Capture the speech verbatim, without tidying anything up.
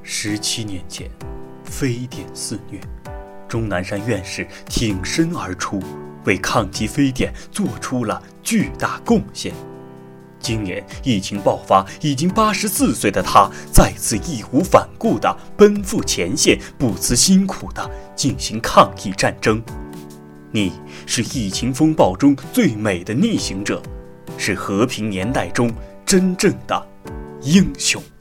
十七年前，非典肆虐，钟南山院士挺身而出，为抗击非典做出了巨大贡献。今年疫情爆发，已经八十四岁的他再次义无反顾地奔赴前线，不辞辛苦地进行抗疫战争。你是疫情风暴中最美的逆行者，是和平年代中真正的英雄。